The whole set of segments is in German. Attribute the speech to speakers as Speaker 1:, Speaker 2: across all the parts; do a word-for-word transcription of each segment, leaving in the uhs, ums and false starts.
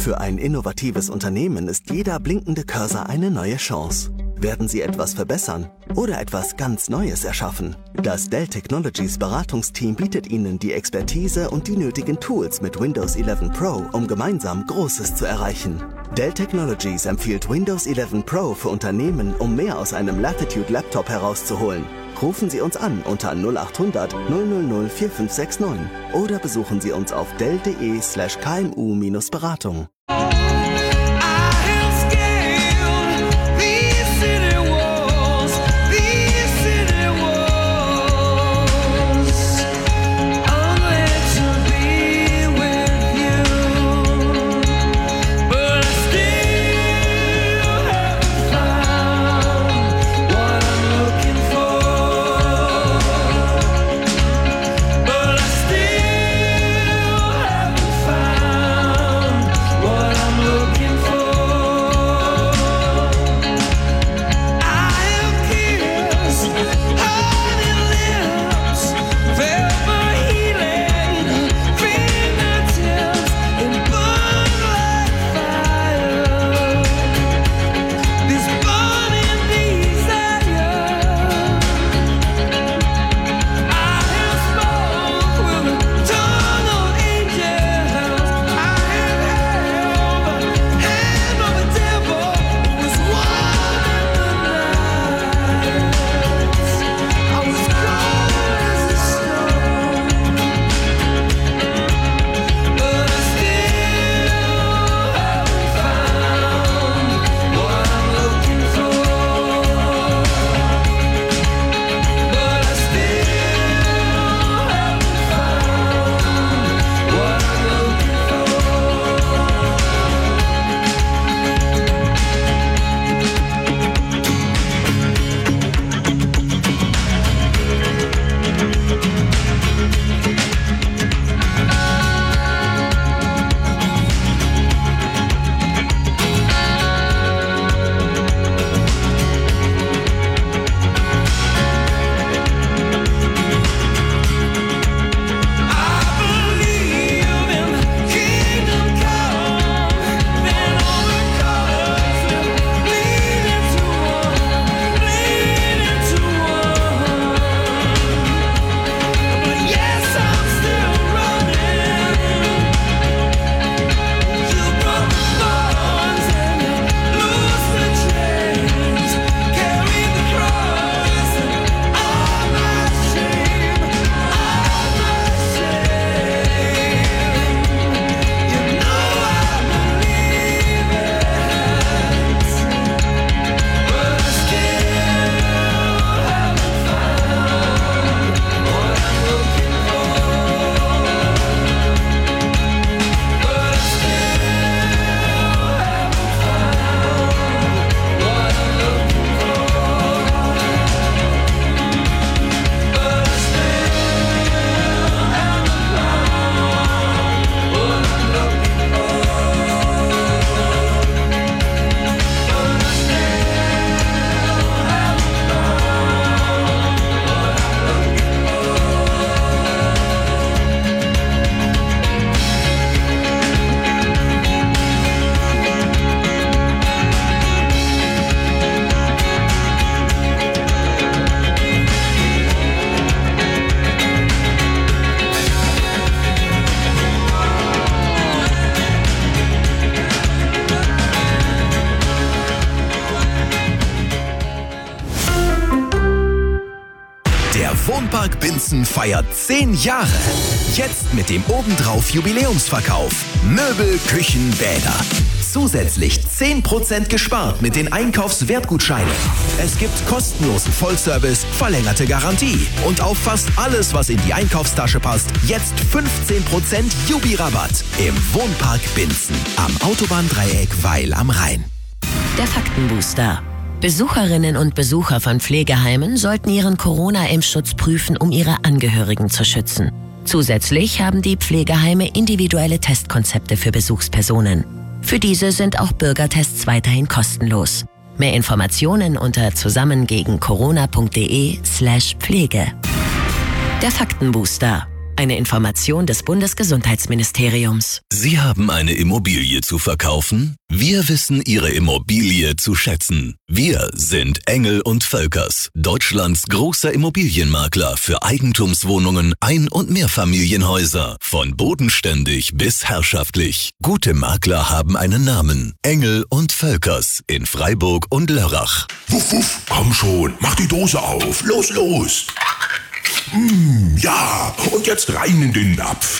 Speaker 1: Für ein innovatives Unternehmen ist jeder blinkende Cursor eine neue Chance. Werden Sie etwas verbessern oder etwas ganz Neues erschaffen? Das Dell Technologies Beratungsteam bietet Ihnen die Expertise und die nötigen Tools mit Windows elf Pro, um gemeinsam Großes zu erreichen. Dell Technologies empfiehlt Windows elf Pro für Unternehmen, um mehr aus einem Latitude Laptop herauszuholen. Rufen Sie uns an unter null acht hundert null null null vier fünf sechs neun oder besuchen Sie uns auf dell.de slash kmu-beratung.
Speaker 2: Wohnpark Binzen feiert zehn Jahre. Jetzt mit dem obendrauf Jubiläumsverkauf. Möbel, Küchen, Bäder. Zusätzlich zehn Prozent gespart mit den Einkaufswertgutscheinen. Es gibt kostenlosen Vollservice, verlängerte Garantie. Und auf fast alles, was in die Einkaufstasche passt, jetzt fünfzehn Prozent Jubi-Rabatt im Wohnpark Binzen am Autobahndreieck Weil am Rhein.
Speaker 3: Der Faktenbooster. Besucherinnen und Besucher von Pflegeheimen sollten ihren Corona-Impfschutz prüfen, um ihre Angehörigen zu schützen. Zusätzlich haben die Pflegeheime individuelle Testkonzepte für Besuchspersonen. Für diese sind auch Bürgertests weiterhin kostenlos. Mehr Informationen unter zusammengegen corona punkt de slash Pflege. Der Faktenbooster. Eine Information des Bundesgesundheitsministeriums.
Speaker 2: Sie haben eine Immobilie zu verkaufen? Wir wissen Ihre Immobilie zu schätzen. Wir sind Engel und Völkers, Deutschlands großer Immobilienmakler für Eigentumswohnungen, Ein- und Mehrfamilienhäuser. Von bodenständig bis herrschaftlich. Gute Makler haben einen Namen. Engel und Völkers in Freiburg und Lörrach.
Speaker 4: Wuff, wuff, komm schon, mach die Dose auf. Los, los. Mm, ja, und jetzt rein in den Napf.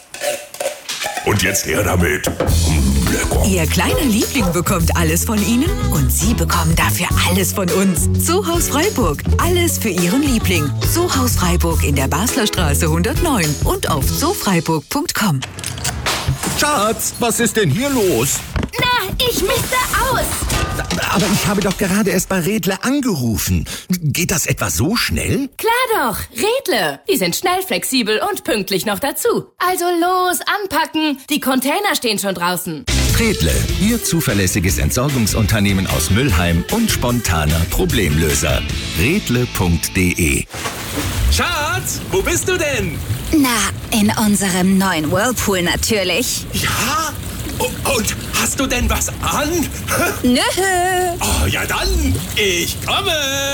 Speaker 4: Und jetzt her damit. Mm, lecker.
Speaker 5: Ihr kleiner Liebling bekommt alles von Ihnen und Sie bekommen dafür alles von uns. Zoohaus Freiburg. Alles für Ihren Liebling. Zoohaus Freiburg in der Basler Straße hundertneun und auf zoofreiburg punkt com.
Speaker 6: Schatz, was ist denn hier los?
Speaker 7: Na, ich misste aus.
Speaker 6: Aber ich habe doch gerade erst bei Redle angerufen. Geht das etwa so schnell?
Speaker 7: Klar doch, Redle. Die sind schnell, flexibel und pünktlich noch dazu. Also los, anpacken. Die Container stehen schon draußen.
Speaker 2: Redle, Ihr zuverlässiges Entsorgungsunternehmen aus Mülheim und spontaner Problemlöser. Redle punkt de.
Speaker 8: Schatz, wo bist du denn?
Speaker 9: Na, in unserem neuen Whirlpool natürlich.
Speaker 8: Ja? Und hast du denn was an?
Speaker 9: Nö.
Speaker 8: Oh, ja dann, ich komme.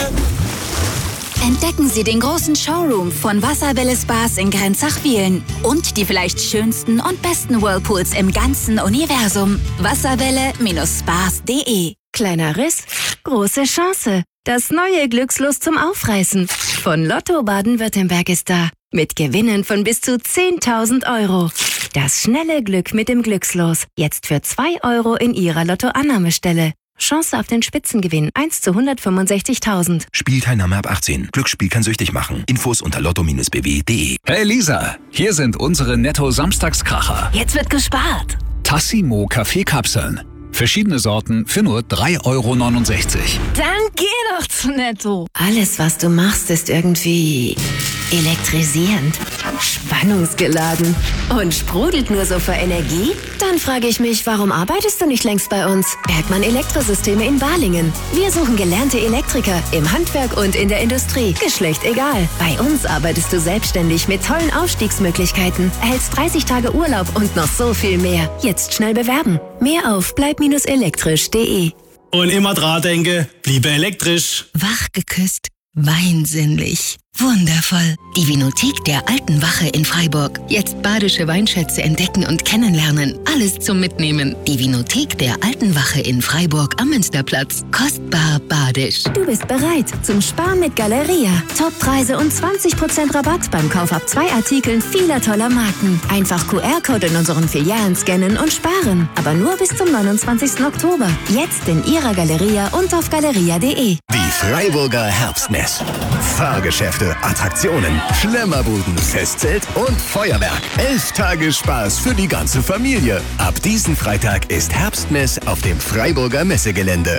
Speaker 9: Entdecken Sie den großen Showroom von Wasserwelle Spas in Grenzach-Wiehlen und die vielleicht schönsten und besten Whirlpools im ganzen Universum. Wasserwelle Spas punkt de.
Speaker 10: Kleiner Riss, große Chance. Das neue Glückslos zum Aufreißen von Lotto Baden-Württemberg ist da. Mit Gewinnen von bis zu zehntausend Euro. Das schnelle Glück mit dem Glückslos. Jetzt für zwei Euro in Ihrer Lottoannahmestelle. Chance auf den Spitzengewinn eins zu hundertfünfundsechzigtausend.
Speaker 11: Spielteilnahme ab achtzehn. Glücksspiel kann süchtig machen. Infos unter lotto Bindestrich b w punkt de.
Speaker 12: Hey Lisa, hier sind unsere Netto-Samstagskracher.
Speaker 10: Jetzt wird gespart.
Speaker 12: Tassimo Kaffeekapseln. Verschiedene Sorten für nur drei Euro neunundsechzig.
Speaker 10: Dann geh doch zu Netto. Alles, was du machst, ist irgendwie elektrisierend, spannungsgeladen und sprudelt nur so vor Energie? Dann frage ich mich, warum arbeitest du nicht längst bei uns? Bergmann Elektrosysteme in Balingen. Wir suchen gelernte Elektriker im Handwerk und in der Industrie. Geschlecht egal. Bei uns arbeitest du selbstständig mit tollen Aufstiegsmöglichkeiten, erhältst dreißig Tage Urlaub und noch so viel mehr. Jetzt schnell bewerben. Mehr auf bleib elektrisch punkt de.
Speaker 13: Und immer dran denke, bliebe elektrisch.
Speaker 14: Wach geküsst, weinsinnlich. Wundervoll. Die Vinothek der Alten Wache in Freiburg. Jetzt badische Weinschätze entdecken und kennenlernen. Alles zum Mitnehmen. Die Vinothek der Alten Wache in Freiburg am Münsterplatz. Kostbar badisch.
Speaker 10: Du bist bereit zum Sparen mit Galeria. Toppreise und zwanzig Prozent Rabatt beim Kauf ab zwei Artikeln vieler toller Marken. Einfach Q R-Code in unseren Filialen scannen und sparen. Aber nur bis zum neunundzwanzigsten Oktober. Jetzt in Ihrer Galeria und auf galeria punkt de.
Speaker 2: Die Freiburger Herbstmess. Fahrgeschäfte, Attraktionen, Schlemmerbuden, Festzelt und Feuerwerk. Elf Tage Spaß für die ganze Familie. Ab diesen Freitag ist Herbstmess auf dem Freiburger Messegelände.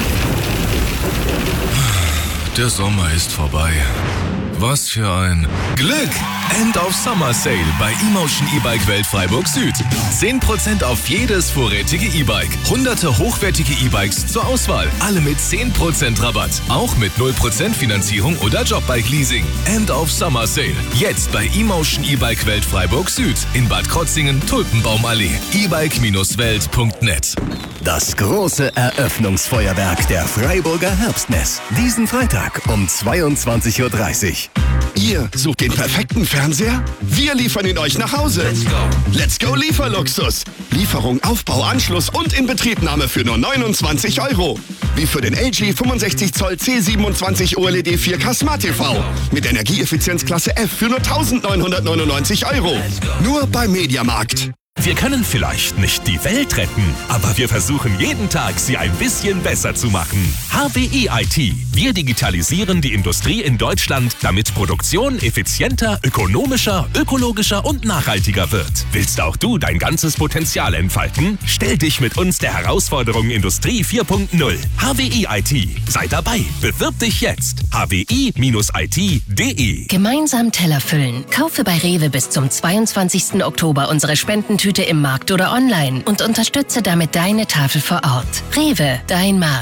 Speaker 15: Der Sommer ist vorbei. Was für ein Glück! End of Summer Sale bei eMotion E-Bike Welt Freiburg Süd. zehn Prozent auf jedes vorrätige E-Bike. Hunderte hochwertige E-Bikes zur Auswahl. Alle mit zehn Prozent Rabatt. Auch mit null Prozent Finanzierung oder Jobbike Leasing. End of Summer Sale. Jetzt bei eMotion E-Bike Welt Freiburg Süd. In Bad Krotzingen, Tulpenbaumallee. e bike welt punkt net.
Speaker 2: Das große Eröffnungsfeuerwerk der Freiburger Herbstmess. Diesen Freitag um zweiundzwanzig Uhr dreißig.
Speaker 16: Ihr sucht den perfekten Fernseher? Wir liefern ihn euch nach Hause. Let's go. Let's go Lieferluxus. Lieferung, Aufbau, Anschluss und Inbetriebnahme für nur neunundzwanzig Euro. Wie für den L G fünfundsechzig Zoll C siebenundzwanzig O L E D vier K Smart T V. Mit Energieeffizienzklasse F für nur eintausendneunhundertneunundneunzig Euro. Nur beim Mediamarkt.
Speaker 17: Wir können vielleicht nicht die Welt retten, aber wir versuchen jeden Tag, sie ein bisschen besser zu machen. H W I I T. Wir digitalisieren die Industrie in Deutschland, damit Produktion effizienter, ökonomischer, ökologischer und nachhaltiger wird. Willst auch du dein ganzes Potenzial entfalten? Stell dich mit uns der Herausforderung Industrie vier Punkt null. H W I I T. Sei dabei. Bewirb dich jetzt. h w i Bindestrich i t punkt de.
Speaker 14: Gemeinsam Teller füllen. Kaufe bei Rewe bis zum zweiundzwanzigsten Oktober unsere Spendentüte im Markt oder online und unterstütze damit deine Tafel vor Ort. Rewe, dein Markt.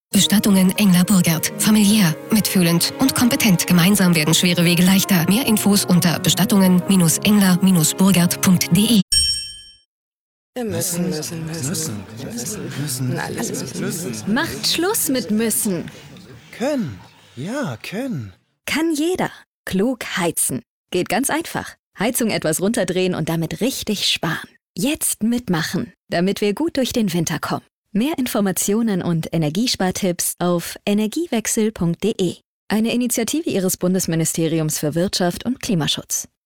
Speaker 18: Bestattungen Engler-Burgert. Familiär, mitfühlend und kompetent. Gemeinsam werden schwere Wege leichter. Mehr Infos unter bestattungen Engler Burgert punkt de.
Speaker 19: Wir müssen, müssen, müssen, müssen, müssen, müssen, alles müssen, müssen.
Speaker 20: Macht Schluss mit müssen.
Speaker 21: Können. Ja, können.
Speaker 20: Kann jeder. Klug heizen. Geht ganz einfach. Heizung etwas runterdrehen und damit richtig sparen. Jetzt mitmachen, damit wir gut durch den Winter kommen. Mehr Informationen und Energiespartipps auf energiewechsel punkt de. Eine Initiative Ihres Bundesministeriums für Wirtschaft und Klimaschutz.